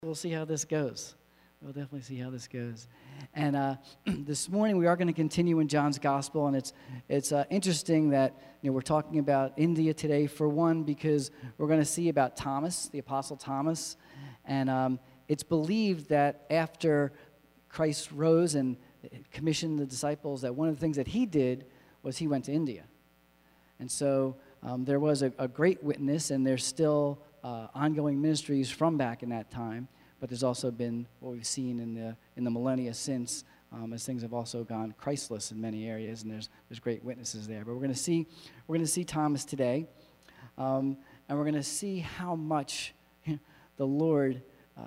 We'll see how this goes. We'll definitely see how this goes. And this morning we are going to continue in John's Gospel, and it's interesting that we're talking about India today, for one, because we're going to see about Thomas, the Apostle Thomas, and it's believed that after Christ rose and commissioned the disciples, that one of the things that he did was he went to India. And so there was a great witness, and there's still ongoing ministries from back in that time, but there's also been what we've seen in the millennia since, as things have also gone Christless in many areas, and there's great witnesses there. But we're going to see Thomas today, and we're going to see how much the Lord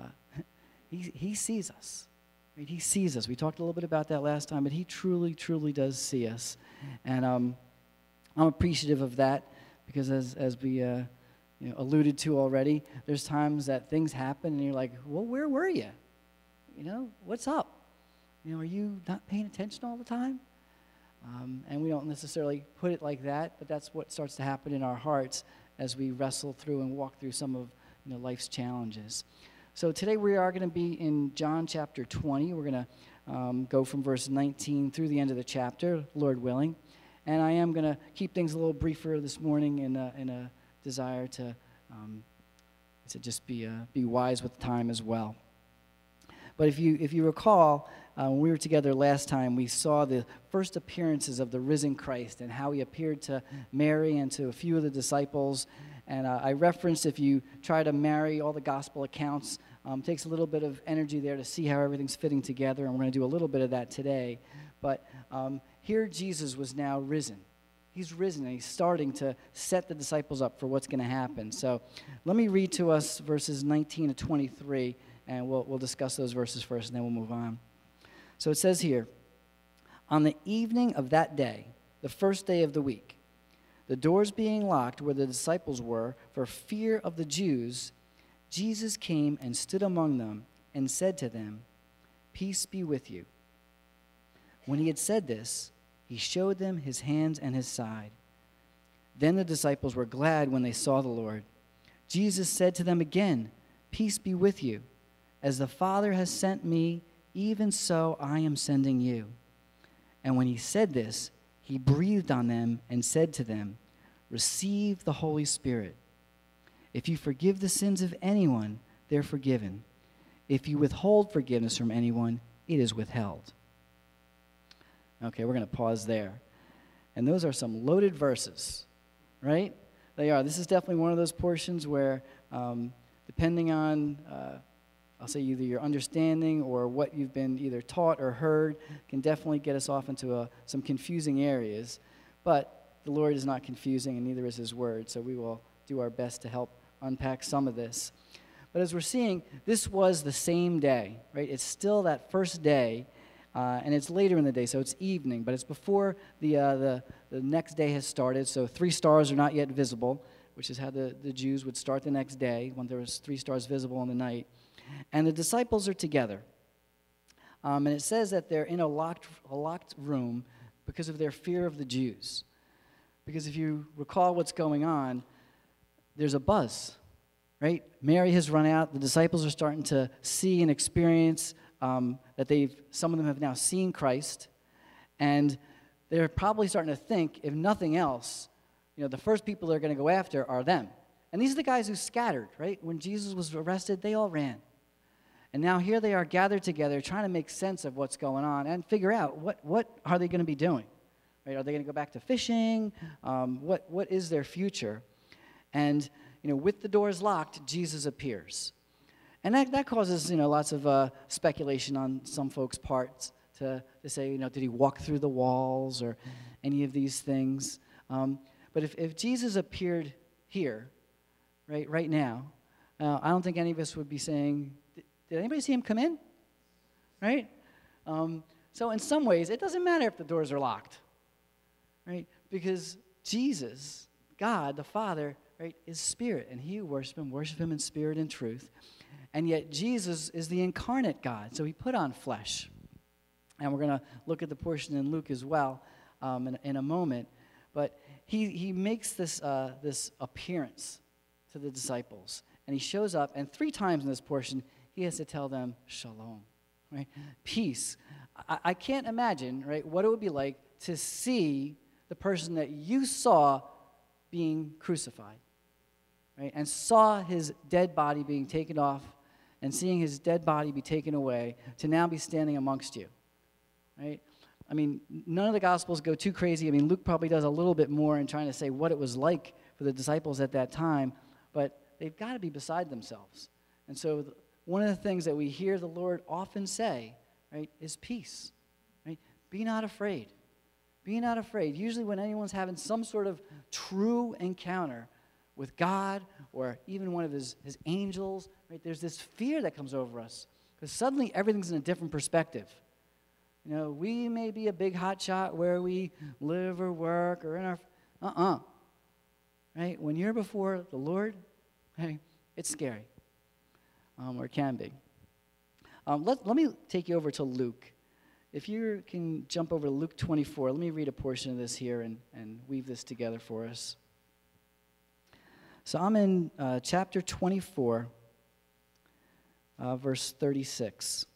he sees us. Right? He sees us. We talked a little bit about that last time, but he truly, truly does see us, and I'm appreciative of that because as we alluded to already, there's times that things happen and you're like, well, where were you? What's up? Are you not paying attention all the time? And we don't necessarily put it like that, but that's what starts to happen in our hearts as we wrestle through and walk through some of life's challenges. So today we are going to be in John chapter 20. We're going to go from verse 19 through the end of the chapter, Lord willing. And I am going to keep things a little briefer this morning in a desire to just be wise with time as well. But if you recall, when we were together last time, we saw the first appearances of the risen Christ and how he appeared to Mary and to a few of the disciples. And I referenced, if you try to marry all the gospel accounts, takes a little bit of energy there to see how everything's fitting together, and we're going to do a little bit of that today. But here Jesus was now risen. He's risen, and he's starting to set the disciples up for what's going to happen. So let me read to us verses 19 to 23, and we'll discuss those verses first, and then we'll move on. So it says here, on the evening of that day, the first day of the week, the doors being locked where the disciples were for fear of the Jews, Jesus came and stood among them and said to them, "Peace be with you." When he had said this, he showed them his hands and his side. Then the disciples were glad when they saw the Lord. Jesus said to them again, "Peace be with you. As the Father has sent me, even so I am sending you." And when he said this, he breathed on them and said to them, "Receive the Holy Spirit. If you forgive the sins of anyone, they're forgiven. If you withhold forgiveness from anyone, it is withheld." Okay, we're going to pause there. And those are some loaded verses, right? They are. This is definitely one of those portions where, depending on, I'll say either your understanding or what you've been either taught or heard, can definitely get us off into some confusing areas. But the Lord is not confusing, and neither is his word, so we will do our best to help unpack some of this. But as we're seeing, this was the same day, right? It's still that first day. And it's later in the day, so it's evening, but it's before the next day has started, so 3 stars are not yet visible, which is how the Jews would start the next day, when there was 3 stars visible in the night. And the disciples are together. And it says that they're in a locked room because of their fear of the Jews. Because if you recall what's going on, there's a buzz, right? Mary has run out, the disciples are starting to see and experience that some of them have now seen Christ, and they're probably starting to think, if nothing else, the first people they're going to go after are them. And these are the guys who scattered, right? When Jesus was arrested, they all ran. And now here they are gathered together, trying to make sense of what's going on and figure out what are they going to be doing, right? Are they going to go back to fishing? What is their future? And with the doors locked, Jesus appears. And that causes, lots of speculation on some folks' parts to say, did he walk through the walls or any of these things? But if Jesus appeared here, right now, I don't think any of us would be saying, did anybody see him come in? Right? So in some ways, it doesn't matter if the doors are locked, right? Because Jesus, God, the Father, right, is spirit, and he who worship him in spirit and truth. And yet Jesus is the incarnate God, so he put on flesh. And we're going to look at the portion in Luke as well in a moment. But he makes this appearance to the disciples. And he shows up, and 3 times in this portion, he has to tell them shalom, right? Peace. I can't imagine, right, what it would be like to see the person that you saw being crucified, right, and saw his dead body being taken off and seeing his dead body be taken away to now be standing amongst you, right? I mean, none of the Gospels go too crazy. I mean, Luke probably does a little bit more in trying to say what it was like for the disciples at that time, but they've got to be beside themselves. And so one of the things that we hear the Lord often say, right, is peace, right? Be not afraid. Be not afraid. Usually when anyone's having some sort of true encounter with God or even one of his angels, right, there's this fear that comes over us because suddenly everything's in a different perspective. You know, we may be a big hot shot where we live or work or in our, right? When you're before the Lord, hey, it's scary, or it can be. Let me take you over to Luke. If you can jump over to Luke 24, let me read a portion of this here and weave this together for us. So I'm in chapter 24, verse 36.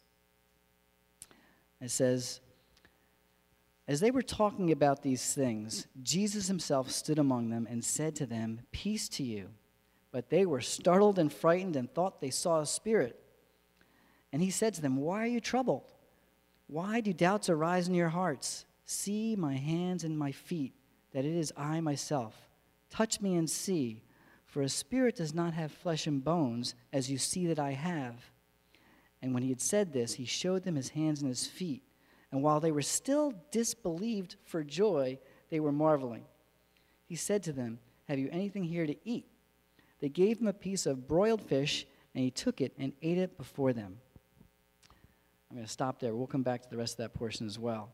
It says, as they were talking about these things, Jesus himself stood among them and said to them, peace to you. But they were startled and frightened and thought they saw a spirit. And he said to them, why are you troubled? Why do doubts arise in your hearts? See my hands and my feet, that it is I myself. Touch me and see, for a spirit does not have flesh and bones, as you see that I have. And when he had said this, he showed them his hands and his feet. And while they were still disbelieved for joy, they were marveling. He said to them, have you anything here to eat? They gave him a piece of broiled fish, and he took it and ate it before them. I'm going to stop there. We'll come back to the rest of that portion as well.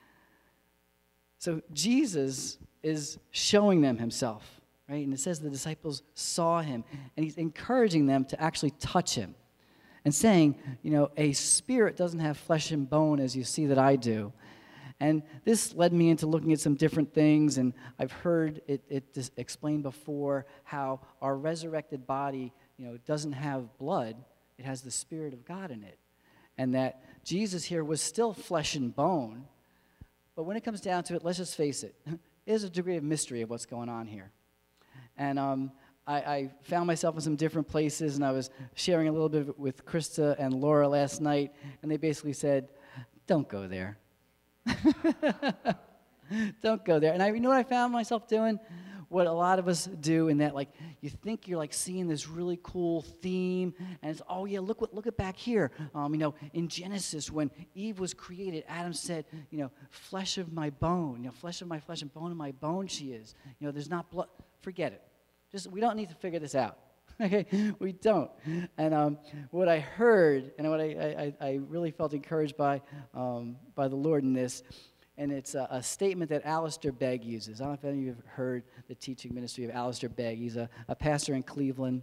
So Jesus is showing them himself, right? And it says the disciples saw him, and he's encouraging them to actually touch him and saying, you know, a spirit doesn't have flesh and bone as you see that I do. And this led me into looking at some different things, and I've heard it explained before how our resurrected body, you know, doesn't have blood. It has the Spirit of God in it. And that Jesus here was still flesh and bone. But when it comes down to it, let's just face it, there's a degree of mystery of what's going on here. And I found myself in some different places, and I was sharing a little bit with Krista and Laura last night, and they basically said, don't go there. Don't go there. And you know what I found myself doing? What a lot of us do in that, like, you think you're like seeing this really cool theme, and it's, oh yeah, look at back here. You know, in Genesis, when Eve was created, Adam said, you know, flesh of my bone, you know, flesh of my flesh and bone of my bone she is. You know, there's not blood. Forget it. We don't need to figure this out. Okay, we don't. And what I heard, and what I really felt encouraged by the Lord in this. And it's a statement that Alistair Begg uses. I don't know if any of you have heard the teaching ministry of Alistair Begg. He's a pastor in Cleveland.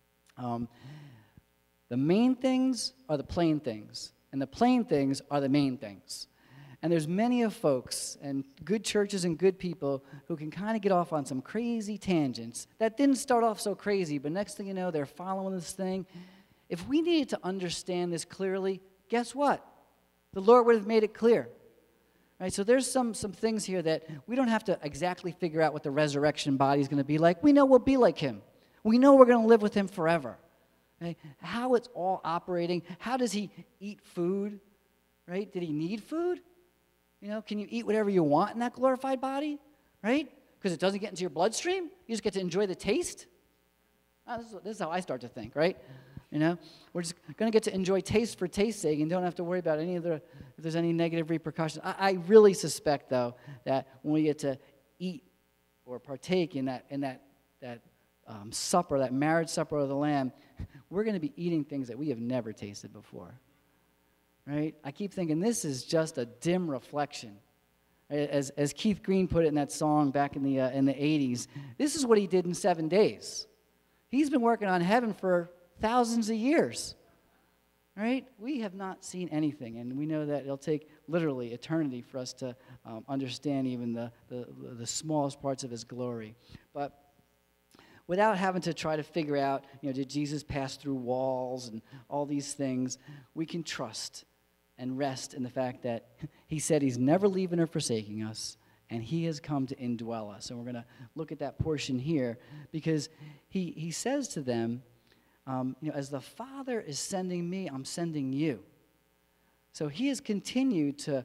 The main things are the plain things, and the plain things are the main things. And there's many of folks and good churches and good people who can kind of get off on some crazy tangents that didn't start off so crazy, but next thing you know, they're following this thing. If we needed to understand this clearly, guess what? The Lord would have made it clear. Right, so there's some things here that we don't have to exactly figure out what the resurrection body is going to be like. We know we'll be like him. We know we're going to live with him forever. Right? How it's all operating. How does he eat food? Right? Did he need food? You know, can you eat whatever you want in that glorified body? Right? Because it doesn't get into your bloodstream? You just get to enjoy the taste? This is how I start to think, right? You know, we're just going to get to enjoy taste for taste's sake and don't have to worry about if there's any negative repercussions. I really suspect, though, that when we get to eat or partake in that supper, that marriage supper of the Lamb, we're going to be eating things that we have never tasted before, right? I keep thinking this is just a dim reflection. As Keith Green put it in that song back in the 80s, this is what he did in 7 days. He's been working on heaven for thousands of years, right? We have not seen anything, and we know that it'll take literally eternity for us to understand even the smallest parts of his glory. But without having to try to figure out, did Jesus pass through walls and all these things, we can trust and rest in the fact that he said he's never leaving or forsaking us, and he has come to indwell us. And we're going to look at that portion here because he says to them, as the Father is sending me, I'm sending you. So he has continued to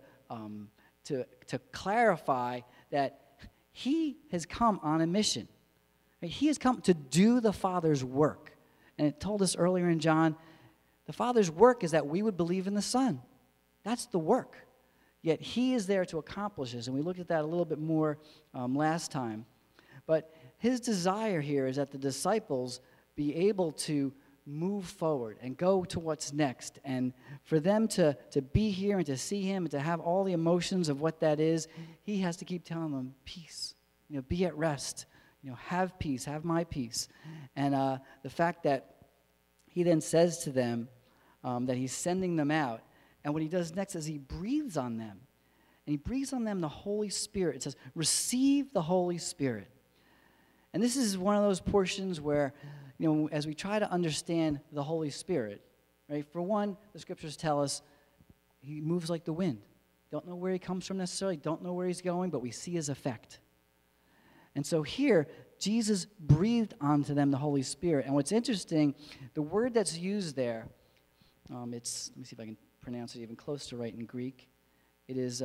clarify that he has come on a mission. He has come to do the Father's work. And it told us earlier in John, the Father's work is that we would believe in the Son. That's the work. Yet he is there to accomplish this. And we looked at that a little bit more last time. But his desire here is that the disciples be able to move forward and go to what's next. And for them to be here and to see him and to have all the emotions of what that is, he has to keep telling them, peace, be at rest, have peace, have my peace. And the fact that he then says to them that he's sending them out, and what he does next is he breathes on them. And he breathes on them the Holy Spirit. It says, receive the Holy Spirit. And this is one of those portions where, as we try to understand the Holy Spirit, right? For one, the scriptures tell us he moves like the wind. Don't know where he comes from necessarily, don't know where he's going, but we see his effect. And so here, Jesus breathed onto them the Holy Spirit. And what's interesting, the word that's used there, let me see if I can pronounce it even close to right in Greek. It is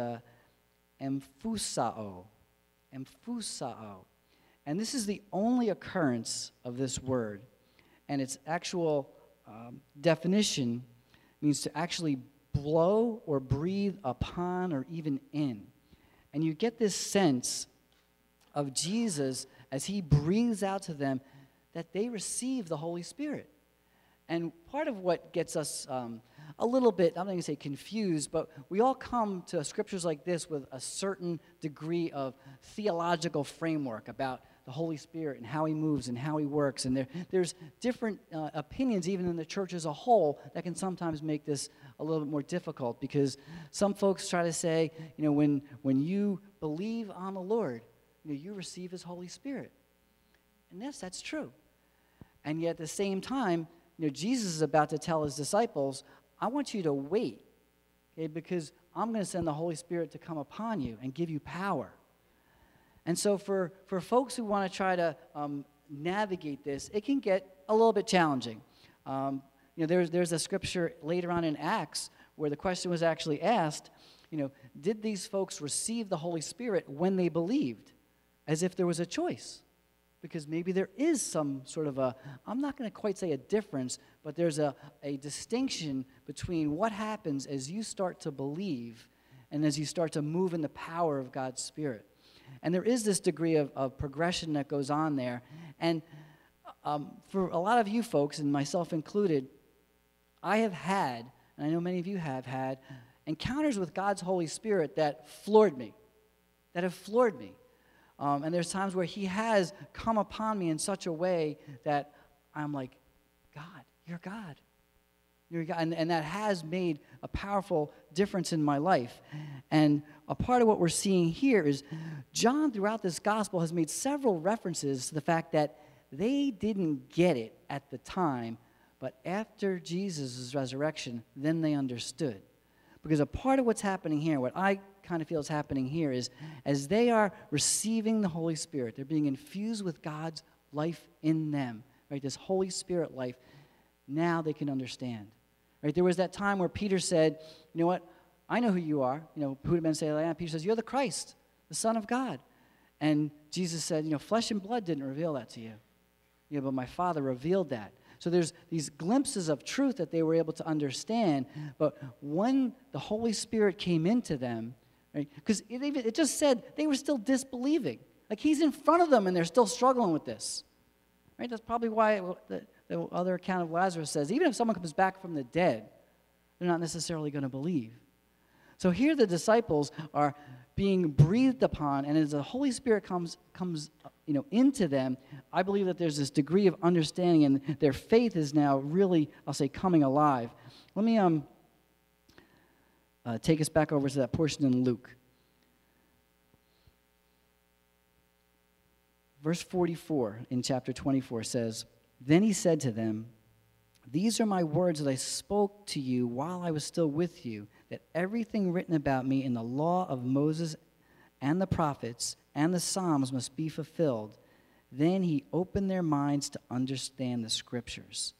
emphusao. Emphusao. And this is the only occurrence of this word. And its actual definition means to actually blow or breathe upon or even in. And you get this sense of Jesus as he breathes out to them that they receive the Holy Spirit. And part of what gets us a little bit, I'm not going to say confused, but we all come to scriptures like this with a certain degree of theological framework about the Holy Spirit and how he moves and how he works. And there's different opinions even in the church as a whole that can sometimes make this a little bit more difficult, because some folks try to say, when you believe on the Lord, you receive his Holy Spirit. And yes, that's true. And yet at the same time, Jesus is about to tell his disciples, I want you to wait, okay, because I'm going to send the Holy Spirit to come upon you and give you power. And so for folks who want to try to navigate this, it can get a little bit challenging. There's a scripture later on in Acts where the question was actually asked, did these folks receive the Holy Spirit when they believed? As if there was a choice. Because maybe there is some sort of I'm not going to quite say a difference, but there's a distinction between what happens as you start to believe and as you start to move in the power of God's Spirit. And there is this degree of progression that goes on there. And for a lot of you folks, and myself included, I have had, and I know many of you have had, encounters with God's Holy Spirit that floored me, and there's times where he has come upon me in such a way that I'm like, God, you're God. You're God. And that has made a powerful difference in my life. And a part of what we're seeing here is John, throughout this gospel, has made several references to the fact that they didn't get it at the time, but after Jesus' resurrection, then they understood. Because a part of what's happening here, what I kind of feel is happening here, is as they are receiving the Holy Spirit, they're being infused with God's life in them, right? This Holy Spirit life, now they can understand, right? There was that time where Peter said, you know what, I know who you are. Who would men say, like, Peter says, you're the Christ, the Son of God. And Jesus said, flesh and blood didn't reveal that to you. But my Father revealed that. So there's these glimpses of truth that they were able to understand. But when the Holy Spirit came into them, right, because it just said they were still disbelieving. Like he's in front of them and they're still struggling with this. Right? That's probably why the other account of Lazarus says, even if someone comes back from the dead, they're not necessarily going to believe. So here the disciples are being breathed upon, and as the Holy Spirit comes into them, I believe that there's this degree of understanding, and their faith is now really, I'll say, coming alive. Let me take us back over to that portion in Luke. Verse 44 in chapter 24 says, "Then he said to them, 'These are my words that I spoke to you while I was still with you, that everything written about me in the law of Moses and the prophets and the Psalms must be fulfilled.' Then he opened their minds to understand the scriptures."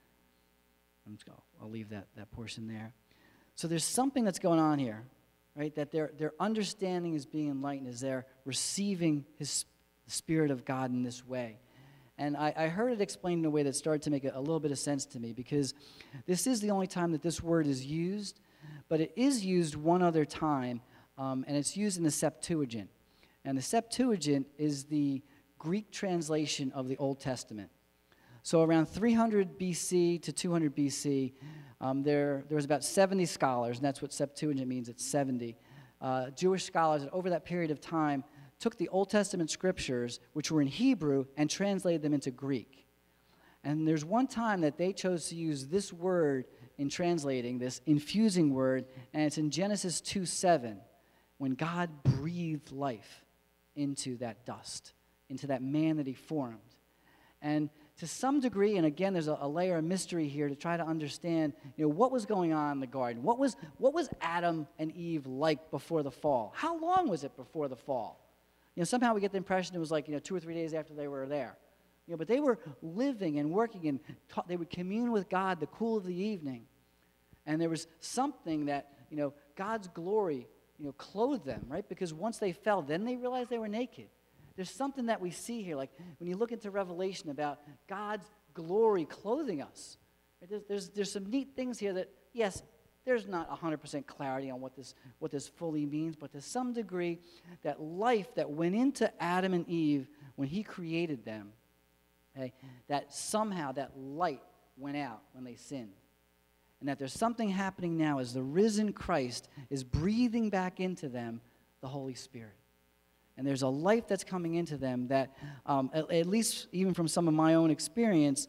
I'll leave that portion there. So there's something that's going on here, right? That their understanding is being enlightened as they're receiving the Spirit of God in this way. And I heard it explained in a way that started to make a little bit of sense to me, because this is the only time that this word is used, but it is used one other time, and it's used in the Septuagint. And the Septuagint is the Greek translation of the Old Testament. So around 300 BC to 200 BC, there was about 70 scholars, and that's what Septuagint means, it's 70. Jewish scholars that over that period of time took the Old Testament scriptures, which were in Hebrew, and translated them into Greek. And there's one time that they chose to use this word in translating, this infusing word, and it's in Genesis 2:7, when God breathed life into that dust, into that man that he formed. And to some degree, and again, there's a layer of mystery here to try to understand, what was going on in the garden. What was Adam and Eve like before the fall? How long was it before the fall? Somehow we get the impression it was like, 2 or 3 days after they were there. But they were living and working, and they would commune with God the cool of the evening. And there was something that, God's glory, clothed them, right? Because once they fell, then they realized they were naked. There's something that we see here, like when you look into Revelation about God's glory clothing us. There's some neat things here that, yes, there's not 100% clarity on what this fully means, but to some degree, that life that went into Adam and Eve when he created them, okay, that somehow that light went out when they sinned. And that there's something happening now as the risen Christ is breathing back into them the Holy Spirit. And there's a life that's coming into them that, at least even from some of my own experience,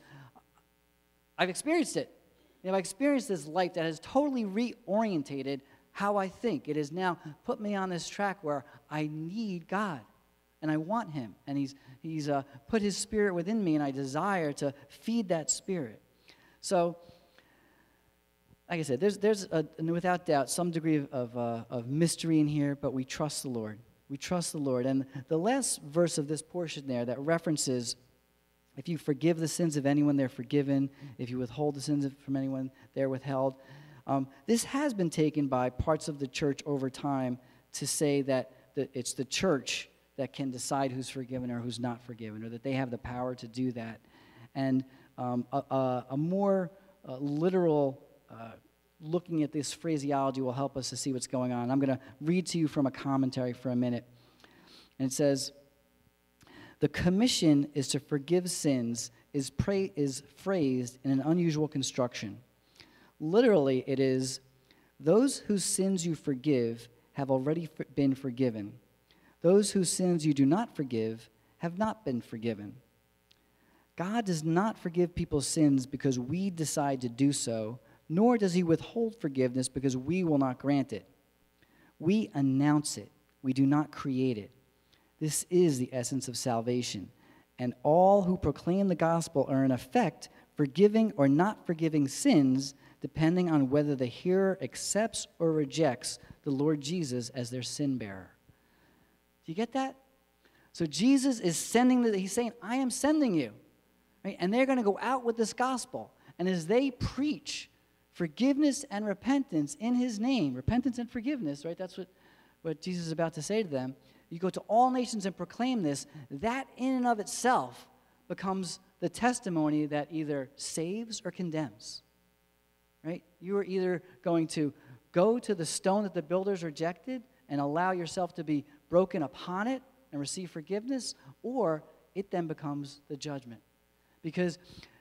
I've experienced it. I've experienced this life that has totally reorientated how I think. It has now put me on this track where I need God, and I want him. And he's put his Spirit within me, and I desire to feed that Spirit. So, like I said, there's without doubt some degree of mystery in here, but we trust the Lord. We trust the Lord. And the last verse of this portion there that references, if you forgive the sins of anyone, they're forgiven. If you withhold the sins from anyone, they're withheld. This has been taken by parts of the church over time to say that it's the church that can decide who's forgiven or who's not forgiven, or that they have the power to do that. And a more literal looking at this phraseology will help us to see what's going on. I'm going to read to you from a commentary for a minute. And it says, "The commission is to forgive sins is phrased in an unusual construction. Literally, it is, those whose sins you forgive have already been forgiven. Those whose sins you do not forgive have not been forgiven. God does not forgive people's sins because we decide to do so, nor does he withhold forgiveness because we will not grant it. We announce it. We do not create it. This is the essence of salvation. And all who proclaim the gospel are in effect forgiving or not forgiving sins, depending on whether the hearer accepts or rejects the Lord Jesus as their sin bearer." Do you get that? So Jesus is he's saying, I am sending you. Right? And they're going to go out with this gospel. And as they preach forgiveness and repentance in his name, repentance and forgiveness, right? That's what Jesus is about to say to them. You go to all nations and proclaim this. That in and of itself becomes the testimony that either saves or condemns. Right? You are either going to go to the stone that the builders rejected and allow yourself to be broken upon it and receive forgiveness, or it then becomes the judgment. Because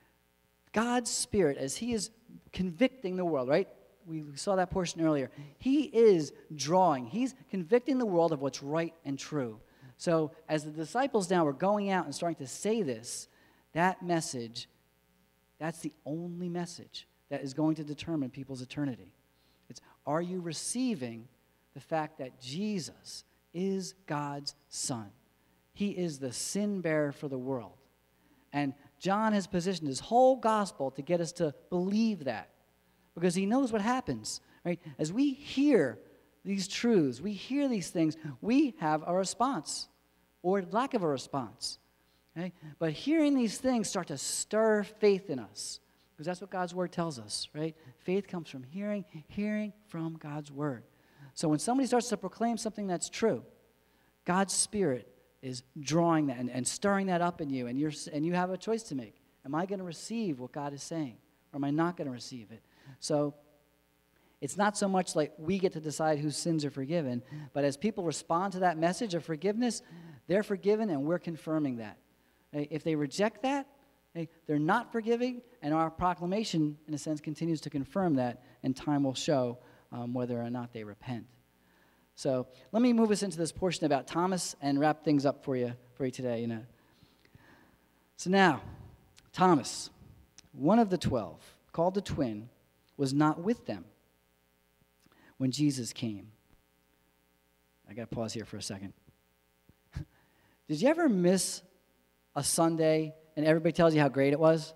God's Spirit, as he is convicting the world, right? We saw that portion earlier. He is drawing. He's convicting the world of what's right and true. So as the disciples now are going out and starting to say this, that message, that's the only message that is going to determine people's eternity. It's, are you receiving the fact that Jesus is God's Son? He is the sin bearer for the world. And John has positioned his whole gospel to get us to believe that, because he knows what happens, right? As we hear these truths, we hear these things, we have a response or lack of a response. Okay? But hearing these things start to stir faith in us, because that's what God's word tells us, right? Faith comes from hearing, hearing from God's word. So when somebody starts to proclaim something that's true, God's Spirit is drawing that and stirring that up in you, and you have a choice to make. Am I going to receive what God is saying, or am I not going to receive it? So it's not so much like we get to decide whose sins are forgiven, but as people respond to that message of forgiveness, they're forgiven, and we're confirming that. If they reject that, they're not forgiving, and our proclamation, in a sense, continues to confirm that, and time will show whether or not they repent. So let me move us into this portion about Thomas and wrap things up for you today. So now, Thomas, one of the 12, called the twin, was not with them when Jesus came. I got to pause here for a second. Did you ever miss a Sunday and everybody tells you how great it was?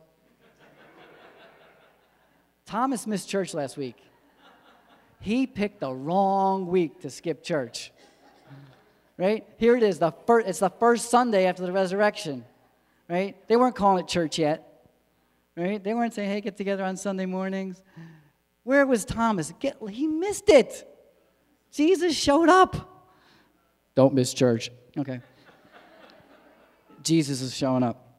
Thomas missed church last week. He picked the wrong week to skip church. Right? Here it is. It's the first Sunday after the resurrection. Right? They weren't calling it church yet. Right? They weren't saying, hey, get together on Sunday mornings. Where was Thomas? He missed it. Jesus showed up. Don't miss church. Okay. Jesus is showing up.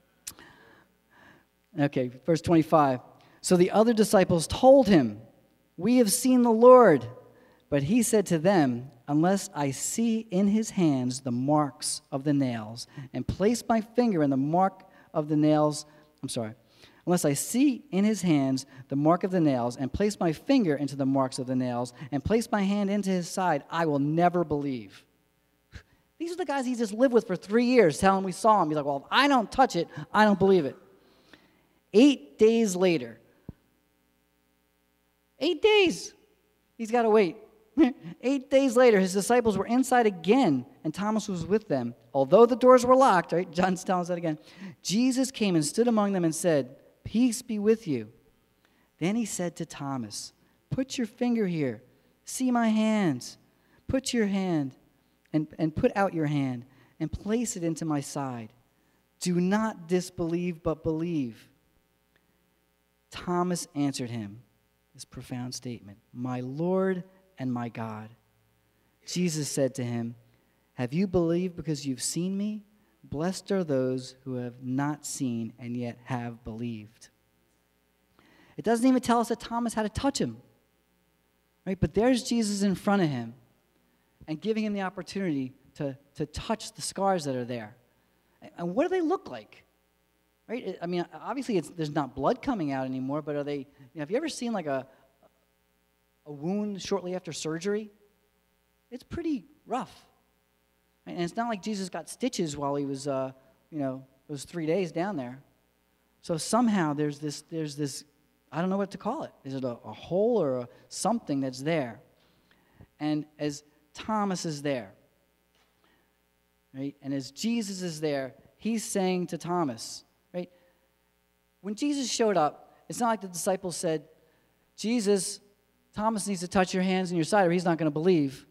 Okay, verse 25. So the other disciples told him, we have seen the Lord. But he said to them, unless I see in his hands the marks of the nails, and place my finger in the mark of the nails, unless I see in his hands the mark of the nails, and place my finger into the marks of the nails, and place my hand into his side, I will never believe. These are the guys he just lived with for 3 years, telling we saw him. He's like, well, if I don't touch it, I don't believe it. 8 days later, 8 days. He's got to wait. 8 days later, his disciples were inside again, and Thomas was with them. Although the doors were locked, right? John's telling us that again. Jesus came and stood among them and said, peace be with you. Then he said to Thomas, put your finger here. See my hands. Put your hand and put out your hand and place it into my side. Do not disbelieve, but believe. Thomas answered him, this profound statement, my Lord and my God. Jesus said to him, have you believed because you've seen me? Blessed are those who have not seen and yet have believed. It doesn't even tell us that Thomas had to touch him, right? But there's Jesus in front of him and giving him the opportunity to touch the scars that are there. And what do they look like? Right? I mean, obviously there's not blood coming out anymore, but are they, have you ever seen like a wound shortly after surgery? It's pretty rough. And it's not like Jesus got stitches while he was, those 3 days down there. So somehow there's this, I don't know what to call it. Is it a hole or something that's there? And as Thomas is there, right, and as Jesus is there, he's saying to Thomas, right, when Jesus showed up, it's not like the disciples said, Jesus, Thomas needs to touch your hands and your side or he's not going to believe.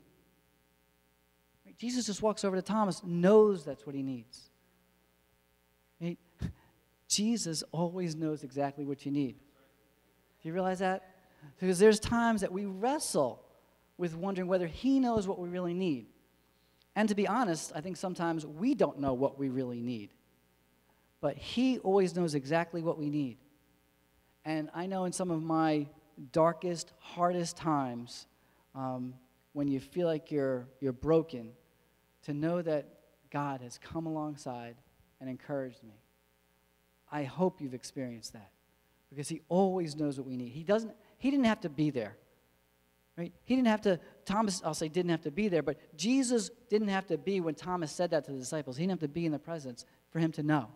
Right? Jesus just walks over to Thomas, knows that's what he needs. Right? Jesus always knows exactly what you need. Do you realize that? Because there's times that we wrestle with wondering whether he knows what we really need. And to be honest, I think sometimes we don't know what we really need. But he always knows exactly what we need. And I know in some of my darkest, hardest times, when you feel like you're broken, to know that God has come alongside and encouraged me. I hope you've experienced that, because he always knows what we need. He didn't have to be there, right? He didn't have to, Thomas, I'll say, didn't have to be there, but Jesus didn't have to be when Thomas said that to the disciples. He didn't have to be in the presence for him to know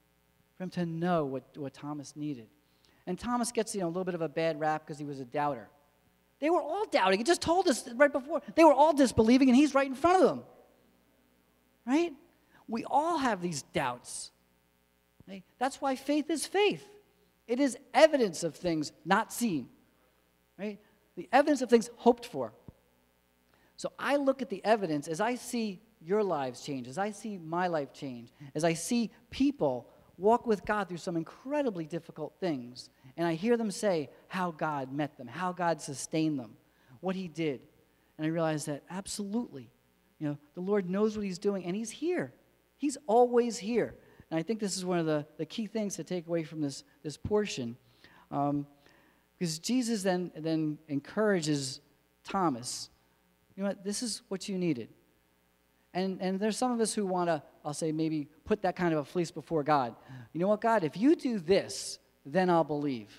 what Thomas needed. And Thomas gets, a little bit of a bad rap because he was a doubter. They were all doubting. He just told us right before. They were all disbelieving, and he's right in front of them, right? We all have these doubts. Okay? That's why faith is faith. It is evidence of things not seen. Right? The evidence of things hoped for. So I look at the evidence as I see your lives change, as I see my life change, as I see people walk with God through some incredibly difficult things, and I hear them say how God met them, how God sustained them, what he did. And I realize that absolutely, the Lord knows what he's doing, and he's here. He's always here. And I think this is one of the key things to take away from this portion. Because Jesus then encourages Thomas, you know what, this is what you needed. And there's some of us who want to, I'll say, maybe put that kind of a fleece before God. You know what, God, if you do this, then I'll believe.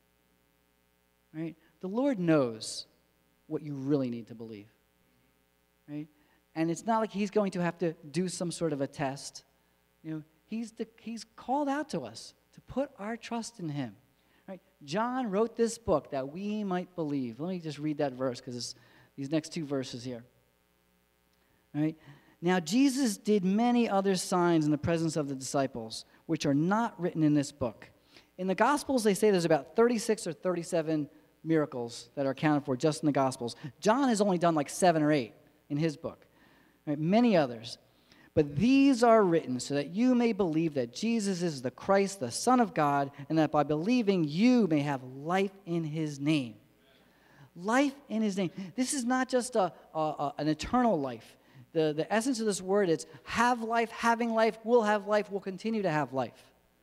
Right? The Lord knows what you really need to believe. Right? And it's not like he's going to have to do some sort of a test. He's called out to us to put our trust in him. Right? John wrote this book that we might believe. Let me just read that verse because it's these next two verses here. Right? Now, Jesus did many other signs in the presence of the disciples, which are not written in this book. In the Gospels, they say there's about 36 or 37 miracles that are accounted for just in the Gospels. John has only done like 7 or 8 in his book. Right? Many others. But these are written so that you may believe that Jesus is the Christ, the Son of God, and that by believing you may have life in his name. Life in his name. This is not just an eternal life. The essence of this word is have life, having life, will have life, will continue to have life.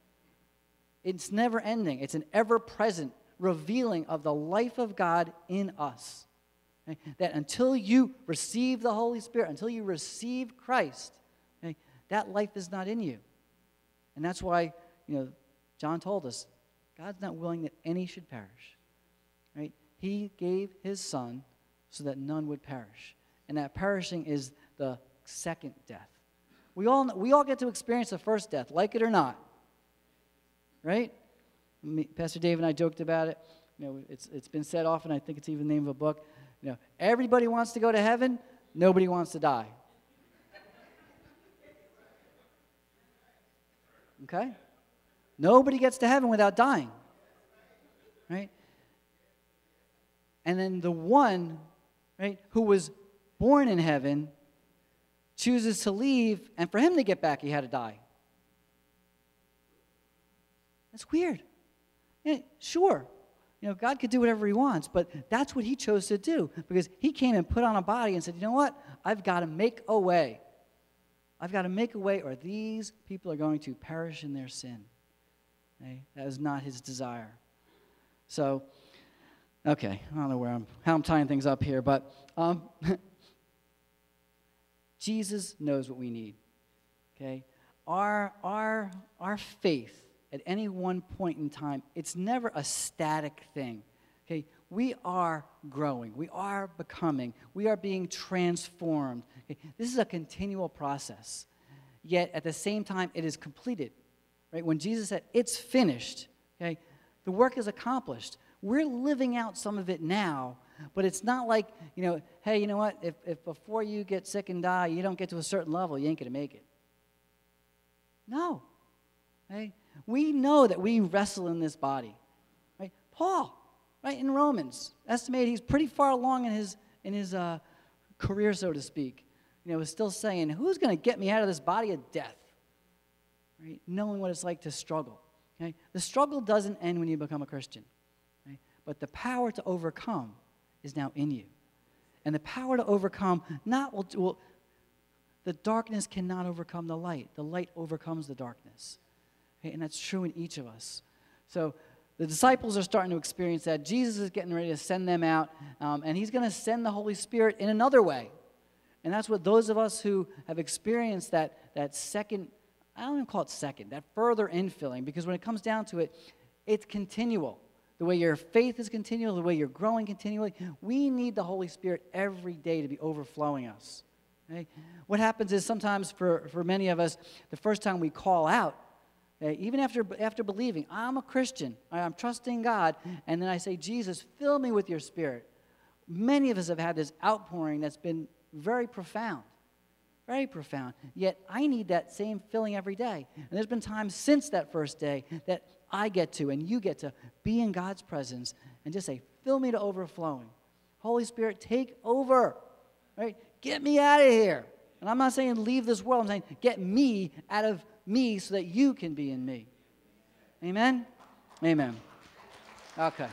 It's never ending. It's an ever-present revealing of the life of God in us. Okay? That until you receive the Holy Spirit, until you receive Christ, okay, that life is not in you. And that's why, John told us, God's not willing that any should perish. Right? He gave his son so that none would perish. And that perishing is the second death. We all get to experience the first death, like it or not. Right? Pastor Dave and I joked about it. It's been said often, I think it's even the name of a book. Everybody wants to go to heaven, nobody wants to die. Okay? Nobody gets to heaven without dying. Right? And then the one, right, who was born in heaven chooses to leave, and for him to get back, he had to die. That's weird. Sure, God could do whatever he wants, but that's what he chose to do because he came and put on a body and said, you know what? I've got to make a way. I've got to make a way or these people are going to perish in their sin. Okay? That was not his desire. So, okay, I don't know how I'm tying things up here, but Jesus knows what we need. Okay? Our faith at any one point in time, it's never a static thing. Okay? We are growing. We are becoming. We are being transformed. Okay? This is a continual process. Yet at the same time, it is completed. Right? When Jesus said, it's finished, okay, the work is accomplished. We're living out some of it now, but it's not like, hey, you know what? If before you get sick and die, you don't get to a certain level, you ain't going to make it. No. Okay? We know that we wrestle in this body. Right? Paul, right, in Romans, estimated he's pretty far along in his career, so to speak. Was still saying, who's going to get me out of this body of death? Right? Knowing what it's like to struggle. Okay? The struggle doesn't end when you become a Christian. Right? But the power to overcome is now in you. And the power to overcome, the darkness cannot overcome the light. The light overcomes the darkness. Okay? And that's true in each of us. So the disciples are starting to experience that. Jesus is getting ready to send them out, and he's going to send the Holy Spirit in another way. And that's what those of us who have experienced that second, I don't even call it second, that further infilling, because when it comes down to it, it's continual. The way your faith is continual, the way you're growing continually, we need the Holy Spirit every day to be overflowing us. Okay? What happens is sometimes for many of us, the first time we call out, okay, even after believing, I'm a Christian, I'm trusting God, and then I say, Jesus, fill me with your Spirit. Many of us have had this outpouring that's been very profound. Very profound. Yet I need that same filling every day. And there's been times since that first day that I get to and you get to be in God's presence and just say, fill me to overflowing. Holy Spirit, take over. Right? Get me out of here. And I'm not saying leave this world. I'm saying get me out of me so that you can be in me. Amen? Amen. Okay.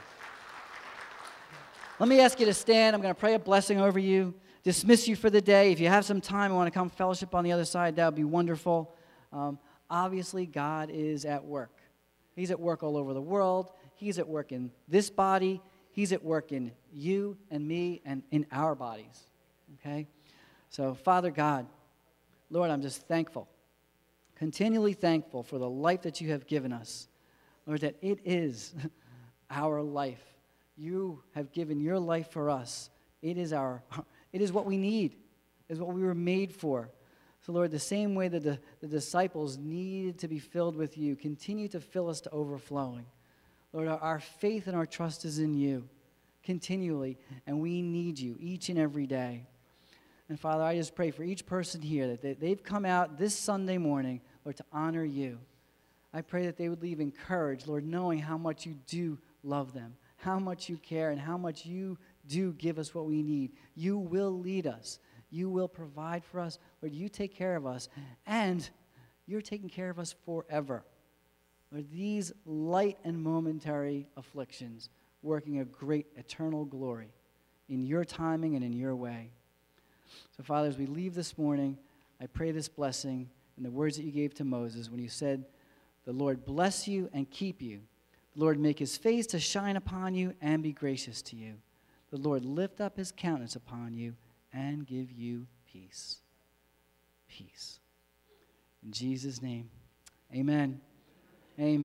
Let me ask you to stand. I'm going to pray a blessing over you. Dismiss you for the day. If you have some time and want to come fellowship on the other side, that would be wonderful. Obviously, God is at work. He's at work all over the world. He's at work in this body. He's at work in you and me and in our bodies. Okay? So, Father God, Lord, I'm just thankful, continually thankful for the life that you have given us. Lord, that it is our life. You have given your life for us. It is what we need. It is what we were made for. So, Lord, the same way that the disciples needed to be filled with you, continue to fill us to overflowing. Lord, our faith and our trust is in you continually, and we need you each and every day. And, Father, I just pray for each person here that they've come out this Sunday morning, Lord, to honor you. I pray that they would leave encouraged, Lord, knowing how much you do love them, how much you care, and how much you do give us what we need. You will lead us. You will provide for us. Lord, you take care of us, and you're taking care of us forever. Lord, these light and momentary afflictions working a great eternal glory in your timing and in your way. So, Father, as we leave this morning, I pray this blessing in the words that you gave to Moses when you said, the Lord bless you and keep you. The Lord make his face to shine upon you and be gracious to you. The Lord lift up his countenance upon you and give you peace. Peace. In Jesus' name, amen. Amen.